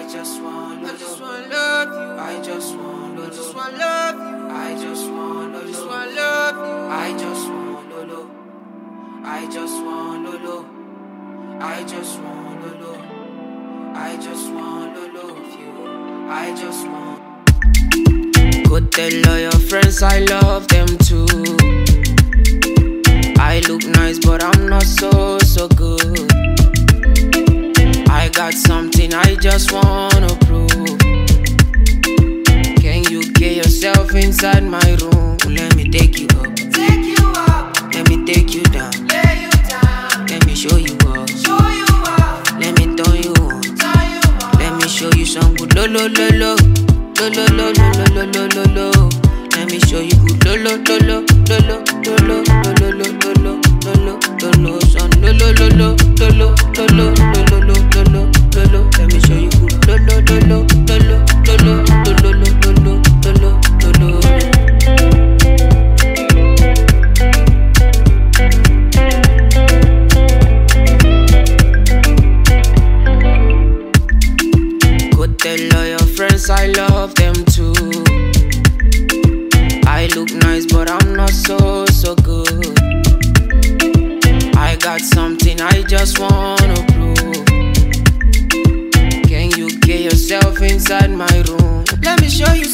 just want love you. I just want love you. I just want love you. I just want love. I just want love. I just want love. I just want love you. I just want. Go tell all your friends I love them too. I look nice but I'm not so good. I got something I just wanna prove. Can you get yourself inside my room? Let me take you up. Take you up, Let me take you down. lay you down, Let me show you up. show you up, Let me turn you on. turn you on. Let me show you some good lo lo lo lo. Lo lo lo lo lo lo lo lo lo. Let me show you good lo lo lo lo lo lo lo lo lo lo lo lo lo lo lo son lo lo lo lo lo lo lo lo lo lo lo lo lo. Let me show you good lo lo lo lo lo lo lo lo lo lo lo lo lo lo. Go tell all your friends I love them too. I look nice but I'm not so good. I got something I just wanna prove. Can you get yourself inside my room? Let me show you